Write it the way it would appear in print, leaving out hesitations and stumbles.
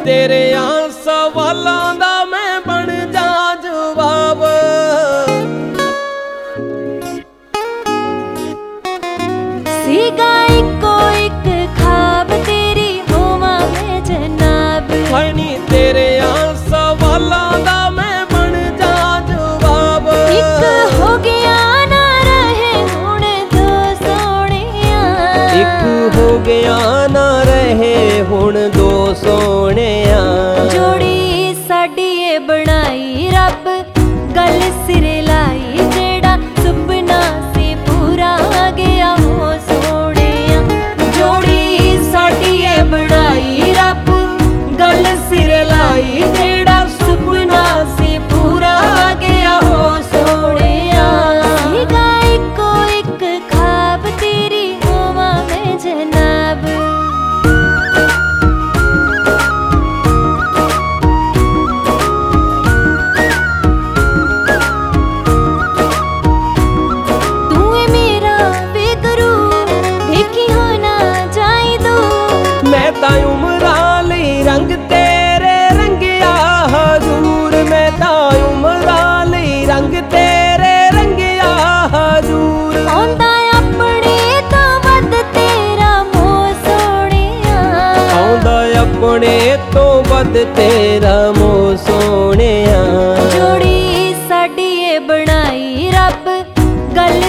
ਤੇਰਿਆਂ ਸਵਾਲਾਂ ਦਾ ਮੈਂ ਬਣ ਜਾ ਜਵਾਬ। ਸੀਗਾ ਇੱਕੋ ਇੱਕ ਖਾਬ ਤੇਰੀ ਹੋਵਾਂ ਮੈਂ ਜਨਾਬ। ਹਾਏ ਨੀ ਤੇਰਿਆਂ ਸਵਾਲਾਂ ਦਾ ਮੈਂ ਬਣ ਜਾ ਜਵਾਬ। ਇੱਕ ਹੋ ਗਿਆ ਨਾ ਰਹੇ ਹੁਣ ਦੋ ਸੋਹਣਿਆ। ਇੱਕ ਹੋ ਗਿਆ ਨਾ ਰਹੇ ਹੁਣ ਦੋ ਸੋਹਣਿਆ। ਜੋੜੀ ਸਾਡੀ ਏ ਬਣਾਈ ਰੱਬ ਗੱਲ ਸਿਰੇ ਲਾਈ। ਜਿਹੜਾ ਸੁਪਨਾ ਸੀ ਪੂਰਾ ਗਿਆ ਹੋ ਸੋਹਣਿਆ। ਜੋੜੀ ਸਾਡੀ ਏ ਬਣਾਈ ਰੱਬ ਗੱਲ ਸਿਰੇ ਲਾਈ। ਜਿਹੜਾ ਸੁਪਨਾ ਸੀ ਪੂਰਾ ਗਿਆ ਹੋ ਸੋਹਣਿਆ। ਸੀਗਾ ਇੱਕੋ ਇੱਕ ਖਾਬ ਤੇਰੀ ਹੋਵਾਂ ਮੈਂ ਜਨਾਬ। ਮੈਂ ਤਾਂ ਉਮਰਾਂ ਲਈ ਰੰਗ ਤੇਰੇ ਰੰਗਿਆ ਹਜ਼ੂਰ। ਮੈਂ ਤਾਂ ਉਮਰਾਂ ਲਈ ਰੰਗ ਤੇਰੇ ਰੰਗਿਆ ਹਜ਼ੂਰ। ਆਉਂਦਾ ਆਪਣੇ ਤੋਂ ਵੱਧ ਤੇਰਾ ਮੋਹ ਸੋਹਣਿਆ। ਆਉਂਦਾ ਆਪਣੇ ਤੋਂ ਵੱਧ ਤੇਰਾ ਮੋਹ ਸੋਹਣਿਆ। ਜੋੜੀ ਸਾਡੀ ਏ ਬਣਾਈ ਰੱਬ ਗੱਲ